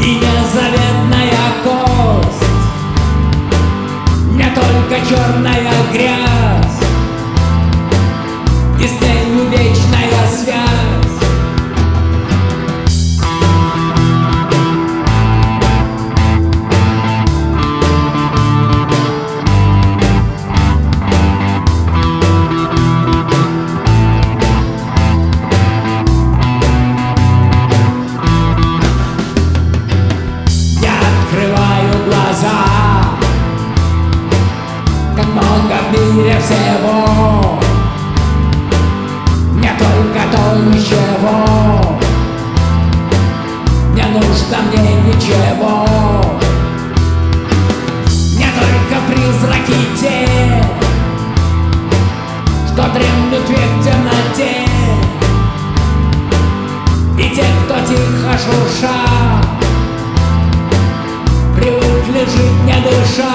и незаветная кость, не только черная грязь, и с нею вечная связь. Как много в мире всего, не только то ничего, не нужно мне ничего, не только призраки те, что дремлют век в темноте, и те, кто тихо шурша привыкли жить не дыша.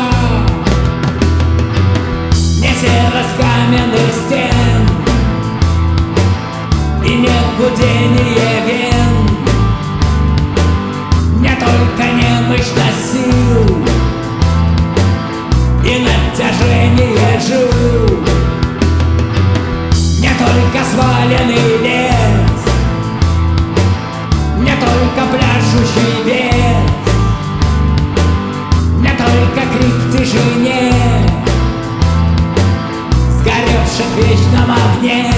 Не серость каменных стен и не гудение вен, не только немощность сил и натяжение жил, не только сваленный лес, не только пляшущий вес, не только крик в тишине, сгоревших в вечном огне.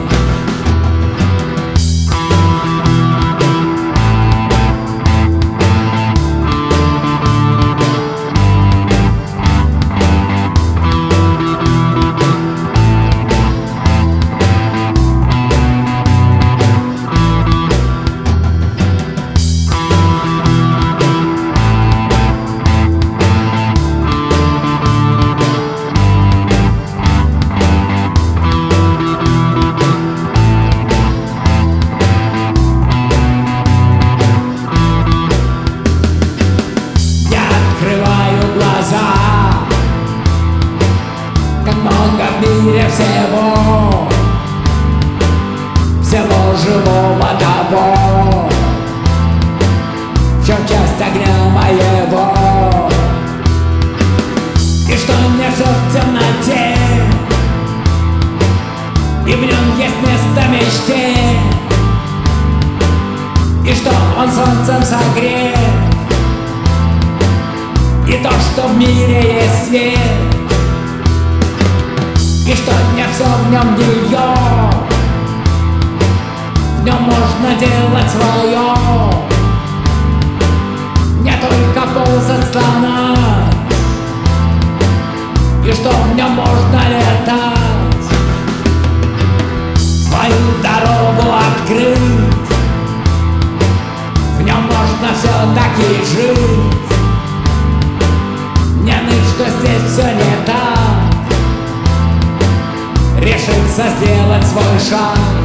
Как много в мире всего, всего живого того, в чем часть огня моего, и что не все в темноте, и в нем есть место мечте, и что он солнцем согрет, и то, что в мире есть свет, и что не все в нем ее, в нем можно делать свое, не только ползать, слонать, и что в нем можно летать, свою дорогу открыть, в нем можно все-таки жить. Не ныть, что здесь все не так, решиться сделать свой шаг.